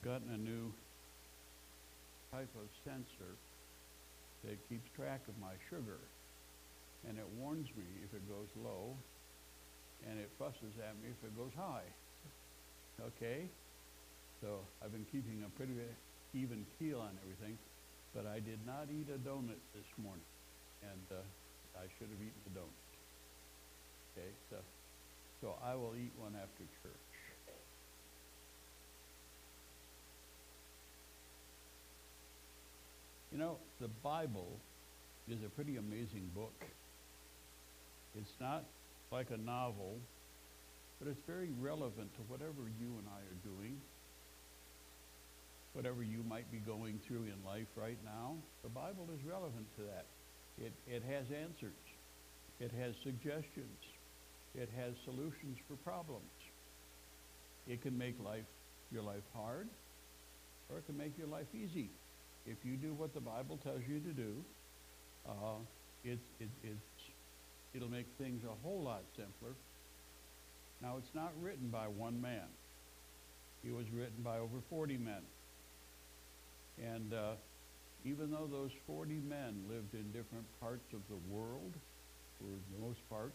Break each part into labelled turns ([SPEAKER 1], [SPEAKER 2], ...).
[SPEAKER 1] gotten a new type of sensor that keeps track of my sugar, and it warns me if it goes low, and it fusses at me if it goes high. Okay? So I've been keeping a pretty even keel on everything, but I did not eat a donut this morning, and I should have eaten a donut. Okay, so I will eat one after church. You know, the Bible is a pretty amazing book. It's not like a novel, but it's very relevant to whatever you and I are doing, whatever you might be going through in life right now. The Bible is relevant to that. It has answers. It has suggestions. It has solutions for problems. It can make your life hard, or it can make your life easy. If you do what the Bible tells you to do, it'll make things a whole lot simpler. Now, it's not written by one man. It was written by over 40 men. And even though those 40 men lived in different parts of the world, for the most part,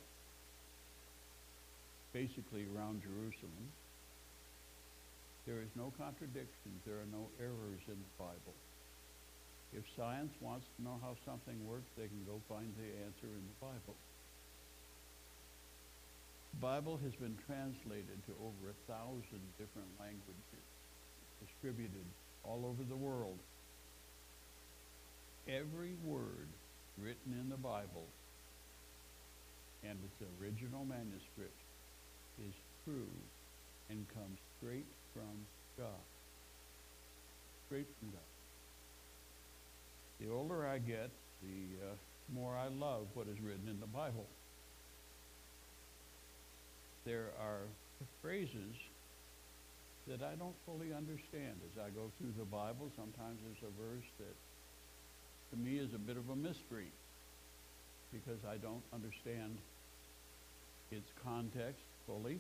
[SPEAKER 1] basically around Jerusalem, there is no contradictions. There are no errors in the Bible. If science wants to know how something works, they can go find the answer in the Bible. The Bible has been translated to over 1,000 different languages, distributed all over the world. Every word written in the Bible and its original manuscript is true and comes straight from God. Straight from God. The older I get, the more I love what is written in the Bible. There are phrases that I don't fully understand as I go through the Bible. Sometimes there's a verse that to me is a bit of a mystery because I don't understand its context fully.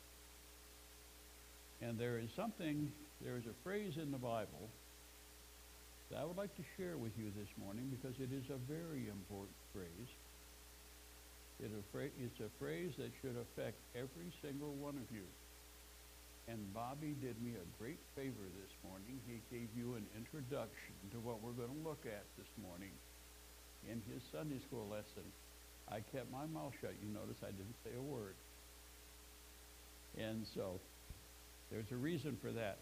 [SPEAKER 1] And there is a phrase in the Bible that I would like to share with you this morning because it is a very important phrase. It's a phrase that should affect every single one of you. And Bobby did me a great favor this morning. He gave you an introduction to what we're going to look at this morning in his Sunday school lesson. I kept my mouth shut. You notice I didn't say a word. And so there's a reason for that.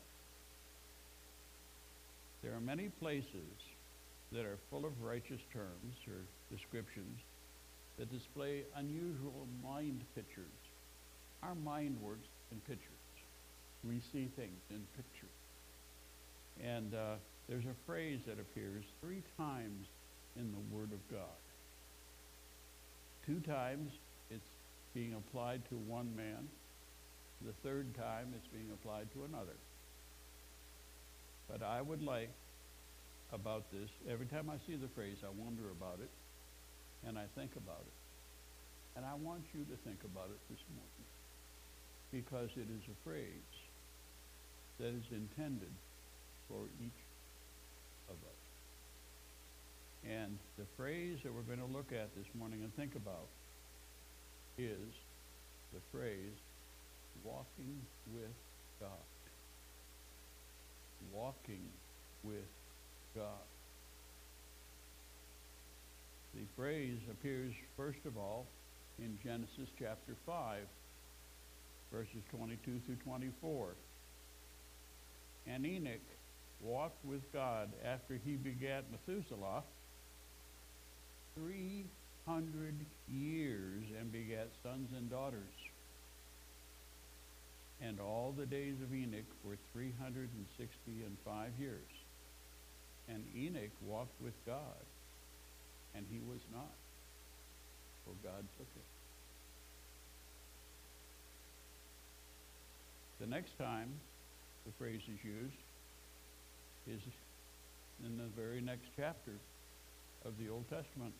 [SPEAKER 1] There are many places that are full of righteous terms or descriptions that display unusual mind pictures. Our mind works in pictures. We see things in pictures. And there's a phrase that appears 3 times in the Word of God. 2 times it's being applied to one man. The 3rd time it's being applied to another. But I would like about this, every time I see the phrase, I wonder about it, and I think about it. And I want you to think about it this morning, because it is a phrase that is intended for each of us. And the phrase that we're going to look at this morning and think about is the phrase, walking with God. Walking with God. The phrase appears, first of all, in Genesis chapter 5, verses 22 through 24. And Enoch walked with God after he begat Methuselah 300 years and begat sons and daughters. And all the days of Enoch were 365 years. And Enoch walked with God, and he was not, for God took him. The next time the phrase is used is in the very next chapter of the Old Testament.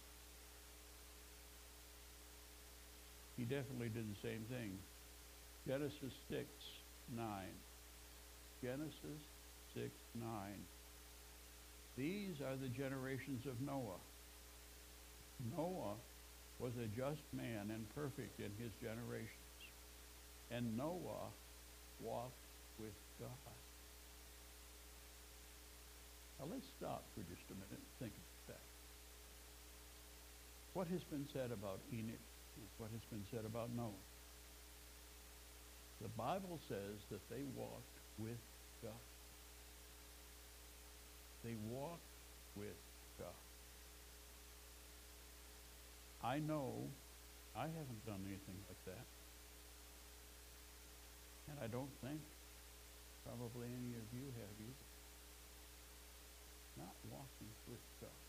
[SPEAKER 1] He definitely did the same thing. Genesis 6:9. Genesis 6, 9. These are the generations of Noah. Noah was a just man and perfect in his generations. And Noah walked with God. Now let's stop for just a minute and think about that. What has been said about Enoch? What has been said about Noah? The Bible says that they walked with God. They walked with God. I know I haven't done anything like that. And I don't think probably any of you have either. Not walking with God.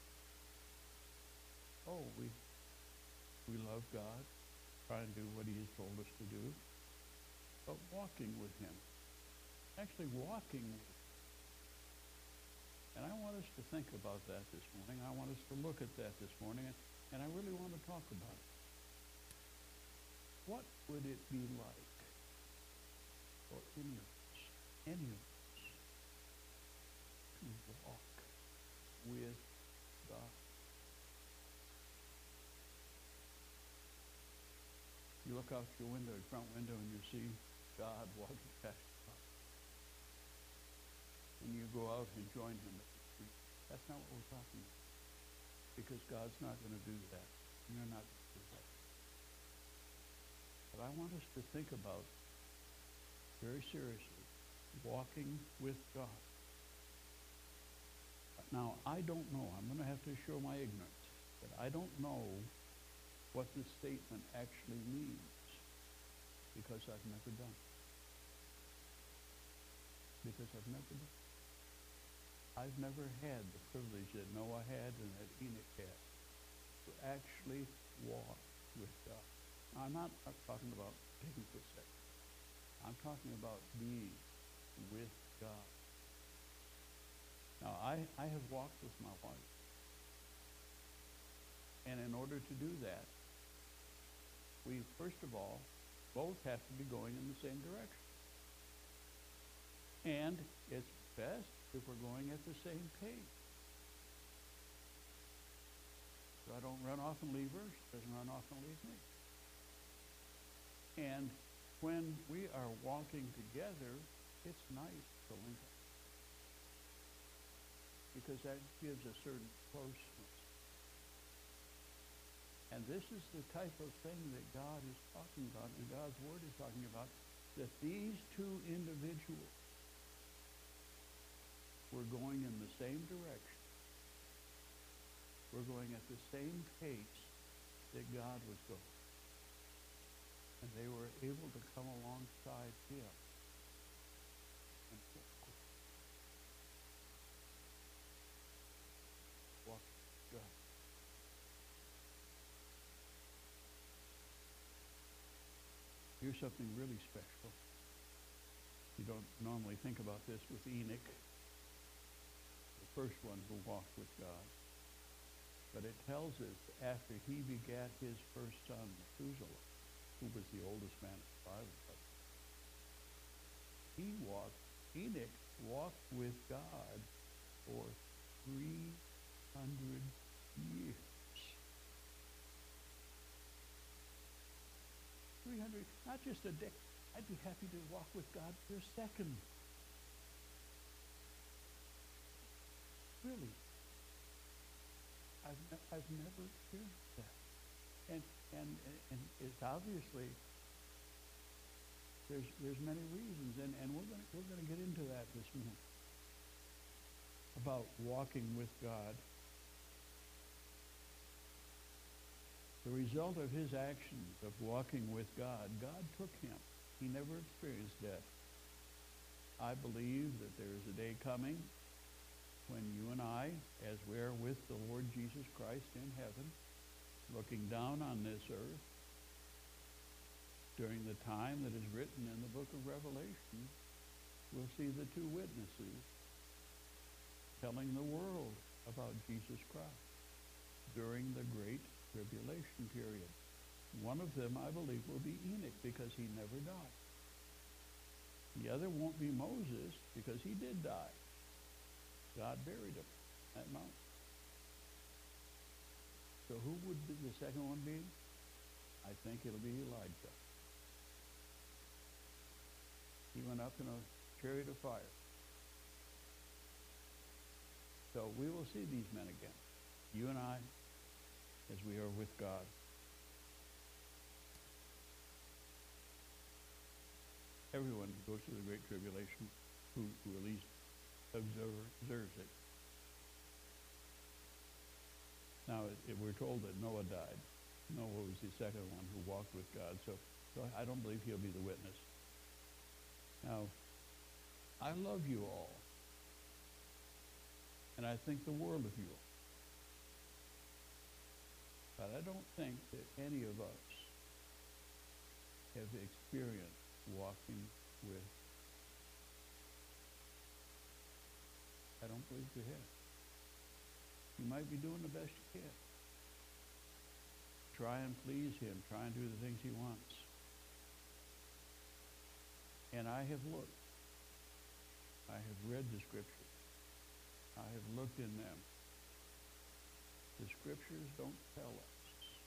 [SPEAKER 1] Oh, we love God, try and do what he has told us to do, but walking with him. Actually walking with him. And I want us to think about that this morning. I want us to look at that this morning, and I really want to talk about it. What would it be like for any of us, to walk with God? You look out your window, your front window, and you see God walking past you. And you go out and join him at the street. That's not what we're talking about. Because God's not going to do that. And you're not going to do that. But I want us to think about, very seriously, walking with God. Now, I don't know. I'm going to have to show my ignorance. But I don't know what this statement actually means, because I've never done it. Because I've never done it. I've never had the privilege that Noah had and that Enoch had to actually walk with God. Now, I'm not talking about taking possession. I'm talking about being with God. Now, I have walked with my wife. And in order to do that, we, first of all, both have to be going in the same direction. And it's best if we're going at the same pace. So I don't run off and leave her. She doesn't run off and leave me. And when we are walking together, it's nice to link up. Because that gives a certain closeness. And this is the type of thing that God is talking about, and God's Word is talking about, that these two individuals were going in the same direction. We're going at the same pace that God was going. And they were able to come alongside him and walk with God. Here's something really special. You don't normally think about this with Enoch, the first one who walked with God. But it tells us after he begat his first son, Methuselah, who was the oldest man of the Bible, Enoch walked with God for 300 years. 300, not just a day. I'd be happy to walk with God for a second. Really. I've never experienced that. And it's obviously, there's many reasons, and we're going to get into that this morning, about walking with God. The result of his actions of walking with God, God took him. He never experienced death. I believe that there is a day coming when you and I, as we are with the Lord Jesus Christ in heaven, looking down on this earth, during the time that is written in the book of Revelation, we'll see the two witnesses telling the world about Jesus Christ during the great tribulation period. One of them, I believe, will be Enoch, because he never died. The other won't be Moses, because he did die. God buried him at Mount. So who would the second one be? I think it'll be Elijah. He went up in a chariot of fire. So we will see these men again, you and I, as we are with God. Everyone who goes through the Great Tribulation, who at least observes it. Now, we're told that Noah died. Noah was the second one who walked with God, so I don't believe he'll be the witness. Now, I love you all, and I think the world of you all. But I don't think that any of us have experienced walking with. I don't believe we have. You might be doing the best you can. Try and please him. Try and do the things he wants. And I have looked. I have read the scriptures. I have looked in them. The scriptures don't tell us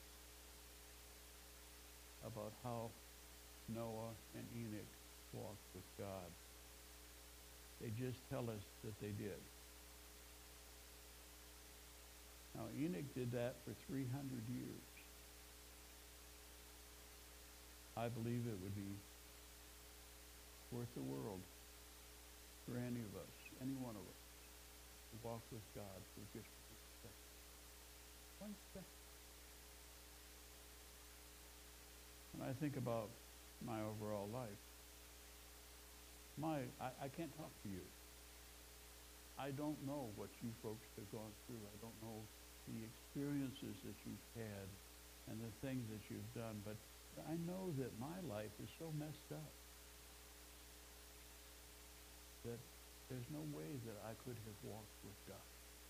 [SPEAKER 1] about how Noah and Enoch walked with God. They just tell us that they did. Now, Enoch did that for 300 years. I believe it would be worth the world for any of us, any one of us, to walk with God for just 1 second. 1 second. When I think about my overall life, I can't talk to you. I don't know what you folks have gone through. I don't know the experiences that you've had and the things that you've done, but I know that my life is so messed up that there's no way that I could have walked with God.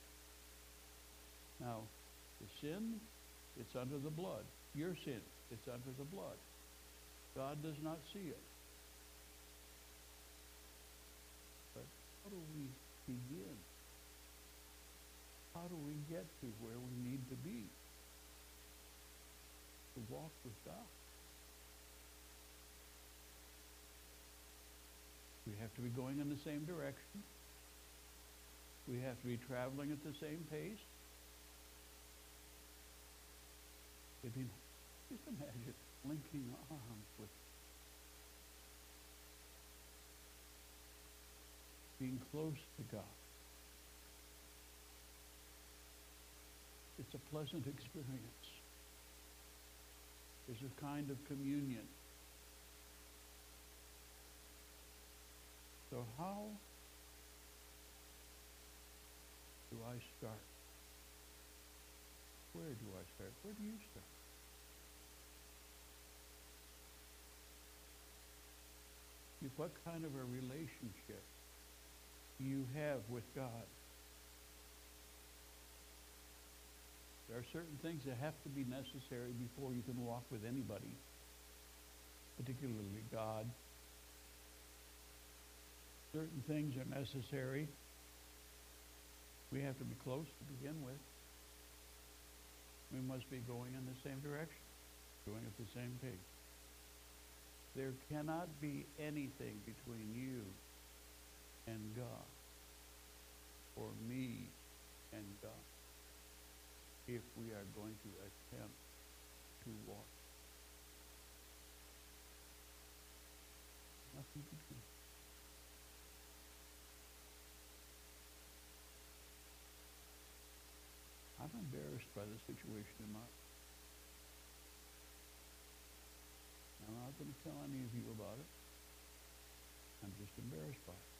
[SPEAKER 1] Now, the sin, it's under the blood. Your sin, it's under the blood. God does not see it. But how do we begin? How do we get to where we need to be to walk with God? We have to be going in the same direction. We have to be traveling at the same pace. If you just imagine linking arms with being close to God. It's a pleasant experience. There's a kind of communion. So how do I start? Where do I start? Where do you start? What kind of a relationship do you have with God? There are certain things that have to be necessary before you can walk with anybody, particularly God. Certain things are necessary. We have to be close to begin with. We must be going in the same direction, going at the same pace. There cannot be anything between you and God, or me and God, if we are going to attempt to walk. Nothing between. I'm embarrassed by the situation in my life. I'm not going to tell any of you about it. I'm just embarrassed by it.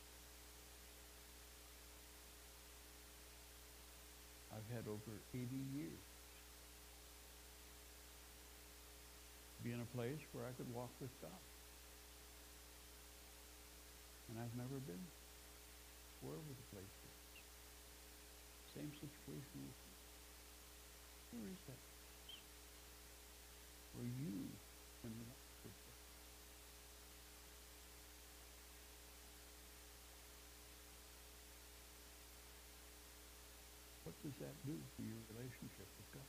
[SPEAKER 1] I've had over 80 years to be in a place where I could walk with God. And I've never been wherever the place is. Same situation with you. Where is that place? Where you can walk with God. that do for your relationship with God?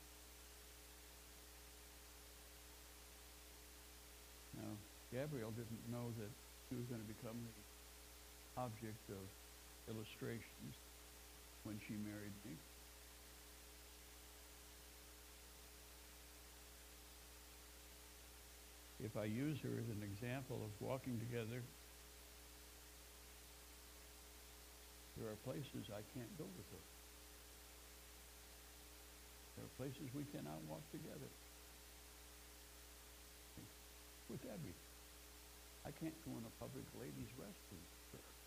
[SPEAKER 1] Now, Gabrielle didn't know that she was going to become the object of illustrations when she married me. If I use her as an example of walking together, there are places I can't go with her. There are places we cannot walk together. With Abby, I can't go in a public ladies' restroom with her.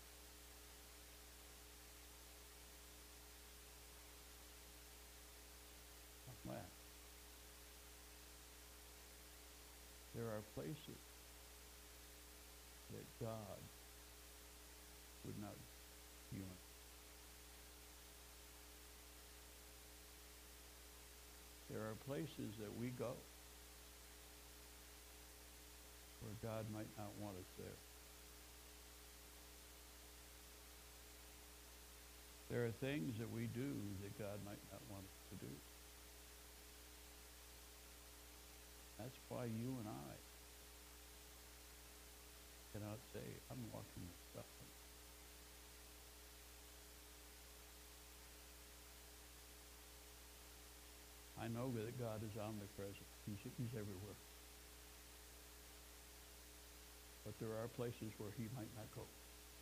[SPEAKER 1] I'm glad. There are places that God would not you in. There are places that we go where God might not want us there. There are things that we do that God might not want us to do. That's why you and I cannot say, I'm walking with God. I know that God is omnipresent. He's everywhere. But there are places where he might not go.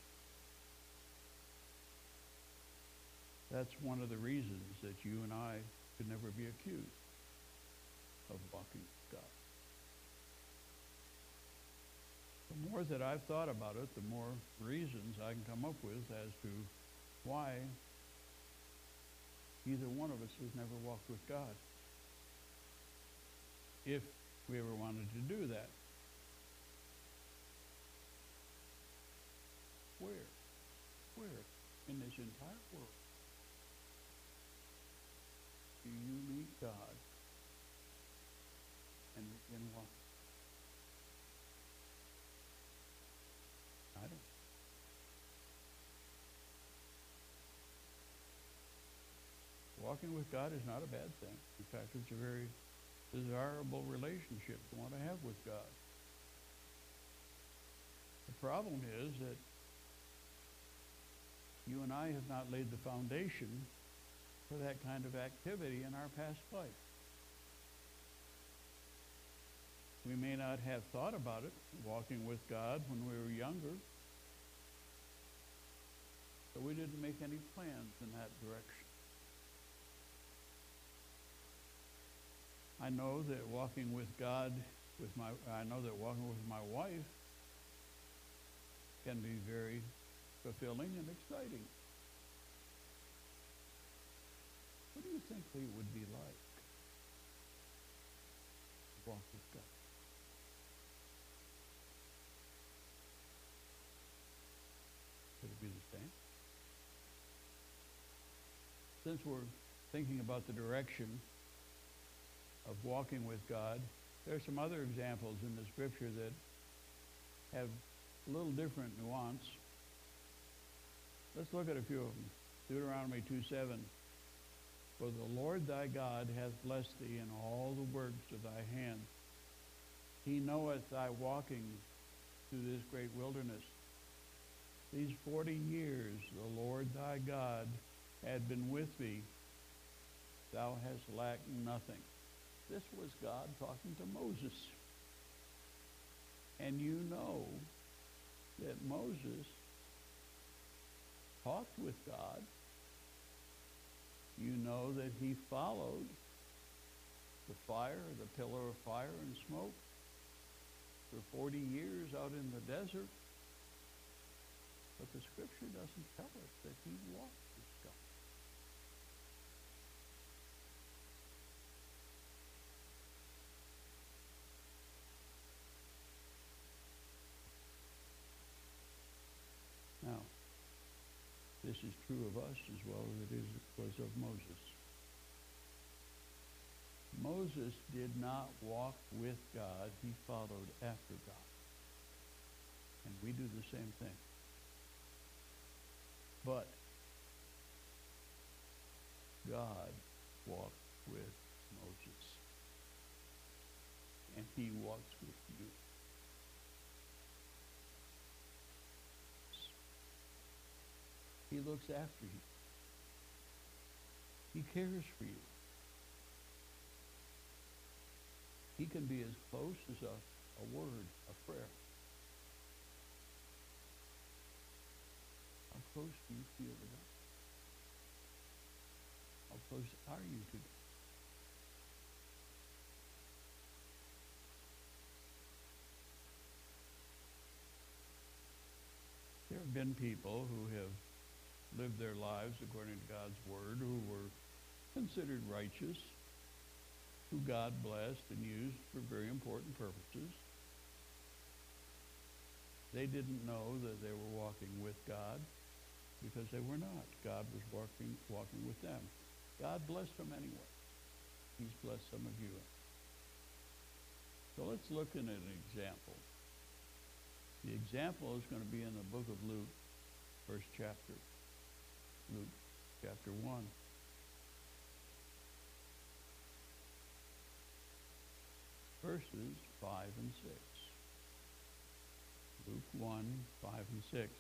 [SPEAKER 1] That's one of the reasons that you and I could never be accused of walking with God. The more that I've thought about it, the more reasons I can come up with as to why either one of us has never walked with God. If we ever wanted to do that. Where in this entire world do you meet God and begin walking? I don't. Walking with God is not a bad thing. In fact, it's a very desirable relationship to want to have with God. The problem is that you and I have not laid the foundation for that kind of activity in our past life. We may not have thought about it, walking with God, when we were younger, but we didn't make any plans in that direction. I know that walking with God, I know that walking with my wife can be very fulfilling and exciting. What do you think we would be like to walk with God? Could it be the same? Since we're thinking about the direction of walking with God, there are some other examples in the scripture that have a little different nuance. Let's look at a few of them. Deuteronomy 2:7. For the Lord thy God hath blessed thee in all the works of thy hand. He knoweth thy walking through this great wilderness. These 40 years the Lord thy God had been with thee. Thou hast lacked nothing. This was God talking to Moses. And you know that Moses talked with God. You know that he followed the fire, the pillar of fire and smoke for 40 years out in the desert. But the scripture doesn't tell us that he walked with God. Now, this is true of us as well as it was of Moses. Moses did not walk with God. He followed after God. And we do the same thing. But God walked with Moses. And he walks with you. He looks after you. He cares for you. He can be as close as a word, a prayer. How close do you feel to God? How close are you to God? There have been people who have lived their lives according to God's word, who were considered righteous, who God blessed and used for very important purposes. They didn't know that they were walking with God because they were not. God was walking with them. God blessed them anyway. He's blessed some of you. So let's look at an example. The example is going to be in the book of Luke, first chapter. Luke chapter 1. Verses 5 and 6. Luke 1, 5 and 6.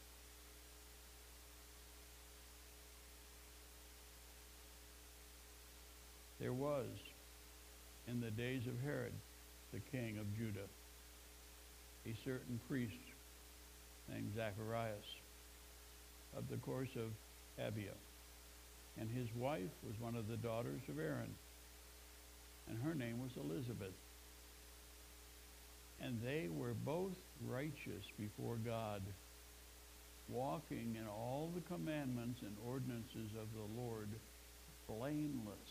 [SPEAKER 1] There was, in the days of Herod, the king of Judah, a certain priest named Zacharias of the course of Abia, and his wife was one of the daughters of Aaron, and her name was Elizabeth. And they were both righteous before God, walking in all the commandments and ordinances of the Lord, blameless.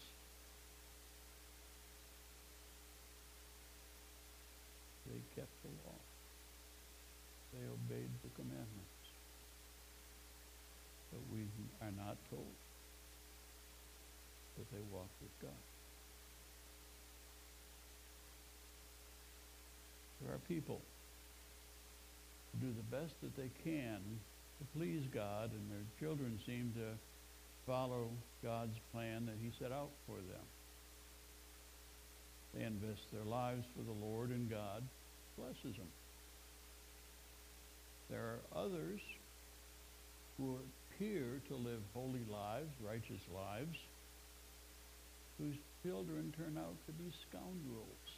[SPEAKER 1] They kept the law. They obeyed the commandments. But we are not told that they walked with God. There are people who do the best that they can to please God, and their children seem to follow God's plan that he set out for them. They invest their lives for the Lord, and God blesses them. There are others who appear to live holy lives, righteous lives, whose children turn out to be scoundrels.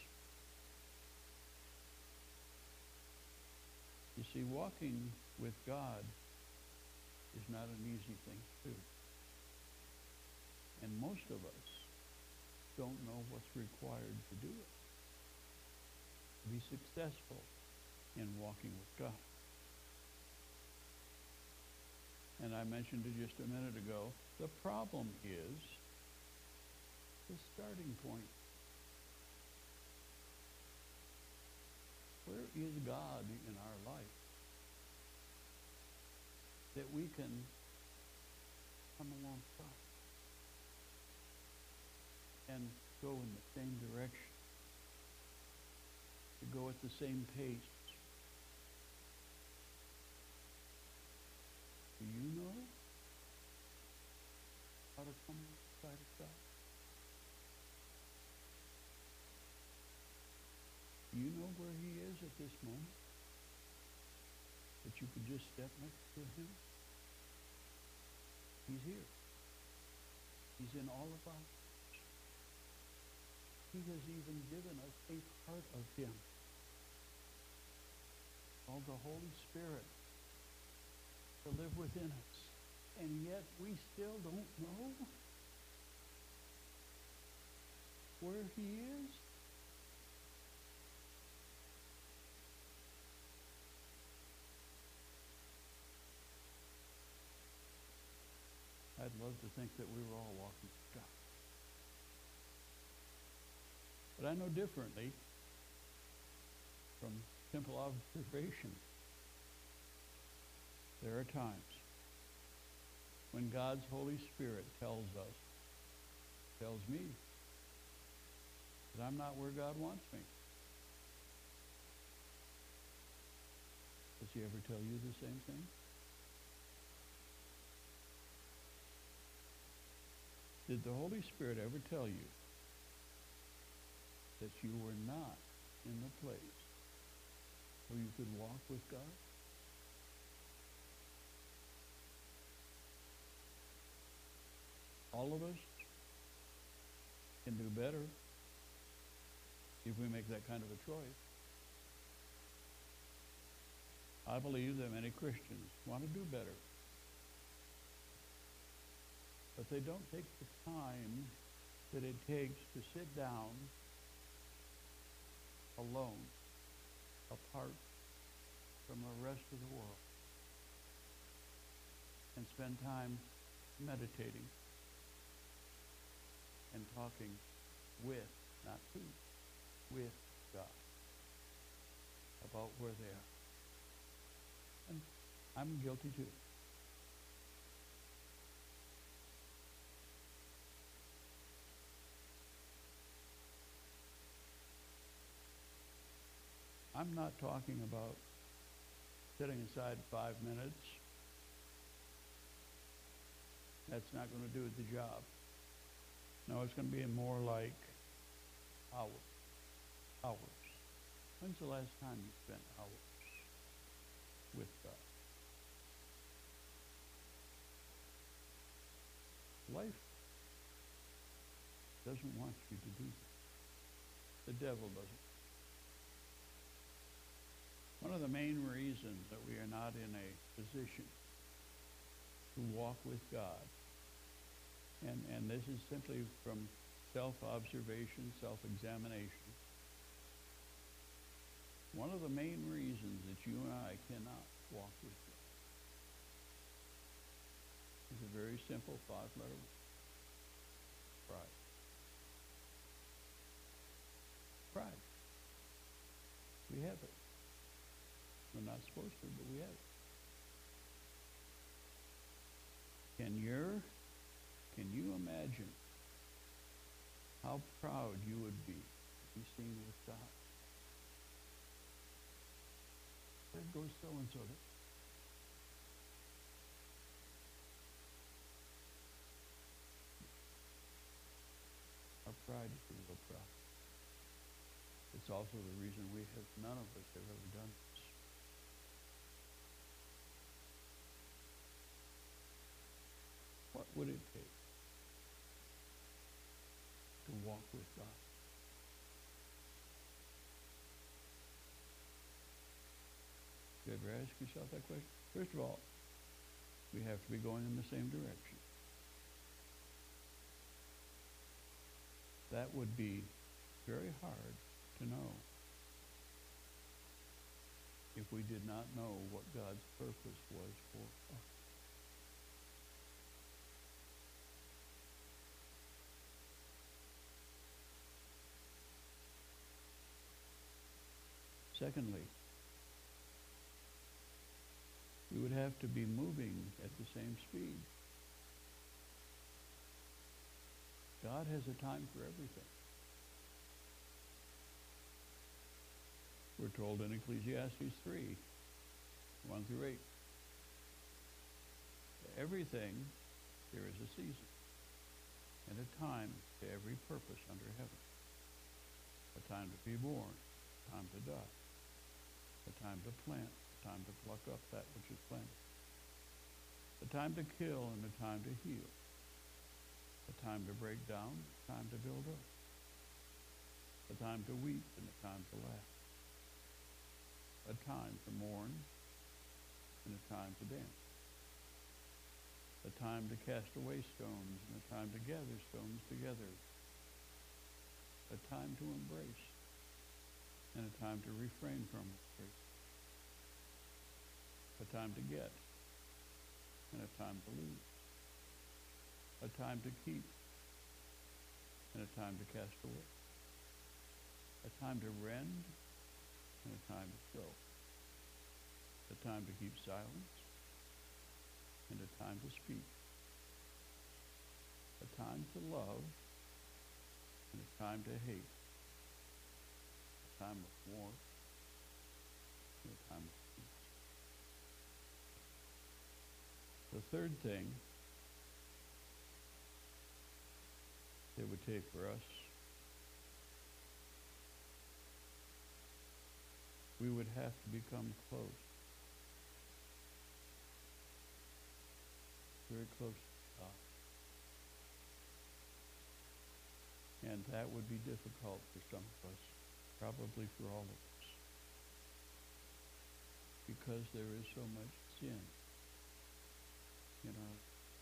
[SPEAKER 1] You see, walking with God is not an easy thing to do. And most of us don't know what's required to do it, to be successful in walking with God. And I mentioned it just a minute ago, the problem is the starting point. Where is God in our life that we can come alongside and go in the same direction, to go at the same pace? Do you know how to come alongside of God? Do you know where he is at this moment? That you could just step next to him? He's here. He's in all of us. He has even given us a part of him, called the Holy Spirit, to live within us. And yet we still don't know where he is. I'd love to think that we were all walking with God. But I know differently from simple observation. There are times when God's Holy Spirit tells me, that I'm not where God wants me. Does he ever tell you the same thing? Did the Holy Spirit ever tell you that you were not in the place where you could walk with God? All of us can do better if we make that kind of a choice. I believe that many Christians want to do better, but they don't take the time that it takes to sit down alone, apart from the rest of the world, and spend time meditating and talking with, not to, with God about where they are. And I'm guilty too. I'm not talking about setting aside 5 minutes. That's not going to do the job. No, it's going to be more like hours. Hours. When's the last time you spent hours with God? Life doesn't want you to do that. The devil doesn't. One of the main reasons that we are not in a position to walk with God, and this is simply from self-observation, self-examination, one of the main reasons that you and I cannot walk with God is a very simple 5-letter word: pride. Pride. We have it. We're not supposed to, but we have it. Can you imagine how proud you would be to be seen with God? There goes so-and-so. Our pride is a real pride. It's also the reason none of us have ever done this. What would it take to walk with God? You ever ask yourself that question? First of all, we have to be going in the same direction. That would be very hard to know if we did not know what God's purpose was for us. Secondly, we would have to be moving at the same speed. God has a time for everything. We're told in Ecclesiastes 3, 1 through 8. For everything, there is a season and a time to every purpose under heaven. A time to be born, a time to die, a time to plant, a time to pluck up that which is planted, a time to kill and a time to heal, a time to break down, a time to build up, a time to weep and a time to laugh, a time to mourn and a time to dance, a time to cast away stones and a time to gather stones together, a time to embrace and a time to refrain from embrace, a time to get and a time to lose, a time to keep and a time to cast away, a time to rend and a time to sow, a time to keep silence and a time to speak, a time to love and a time to hate, a time of war and a time of peace. The third thing take for us, we would have to become close, very close to God. And that would be difficult for some of us, probably for all of us, because there is so much sin in our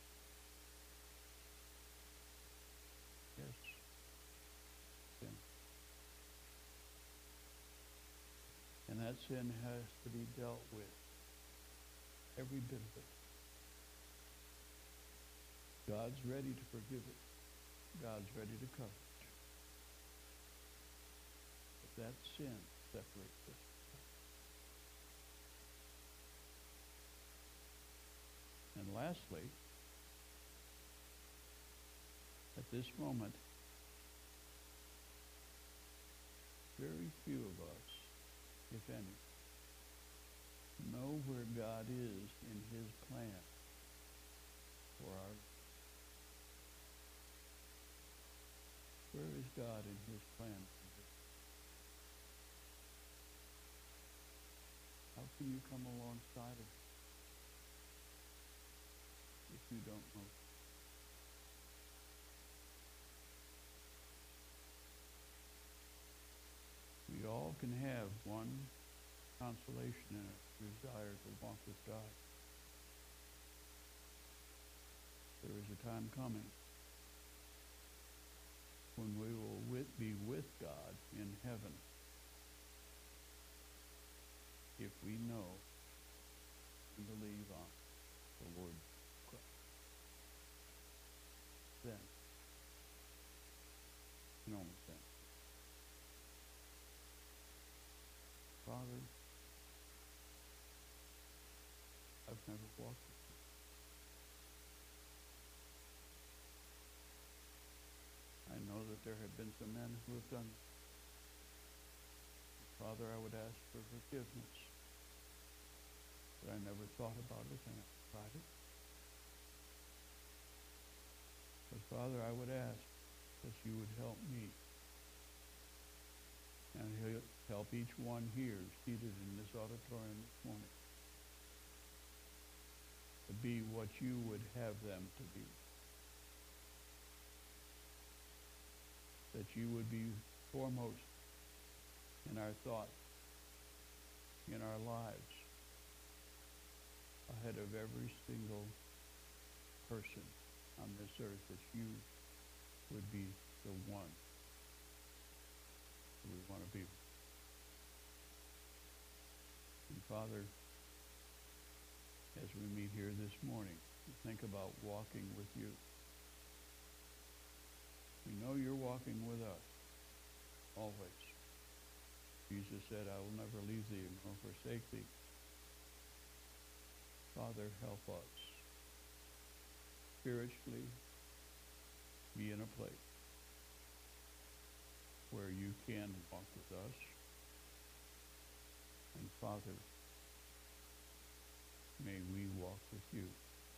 [SPEAKER 1] yes, sin. And that sin has to be dealt with, every bit of it. God's ready to forgive it. God's ready to cover it. But that sin separates us. And lastly, at this moment, very few of us, if any, know where God is in his plan for our life. Where is God in his plan? How can you come alongside of him if you don't know? We all can have one consolation in our desire to walk with God. There is a time coming when we will be with God in heaven if we know and believe on the Lord Christ. Then, and only then. Father, I've never walked with you. I know that there have been some men who have done it. Father, I would ask for forgiveness, but I never thought about it and I tried it. But Father, I would ask that you would help me and help each one here seated in this auditorium this morning to be what you would have them to be. That you would be foremost in our thoughts, in our lives, ahead of every single person on this earth, that you would be the one that we want to be. And Father, as we meet here this morning, think about walking with you. We know you're walking with us, always. Jesus said, I will never leave thee nor forsake thee. Father, help us spiritually be in a place where you can walk with us. And Father, may we walk with you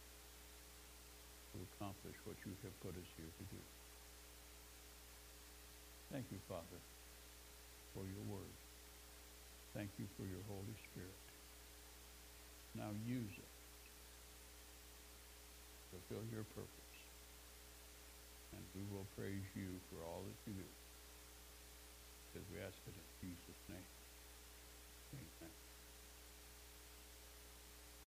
[SPEAKER 1] to accomplish what you have put us here to do. Thank you, Father, for your word. Thank you for your Holy Spirit. Now use it to fulfill your purpose. And we will praise you for all that you do.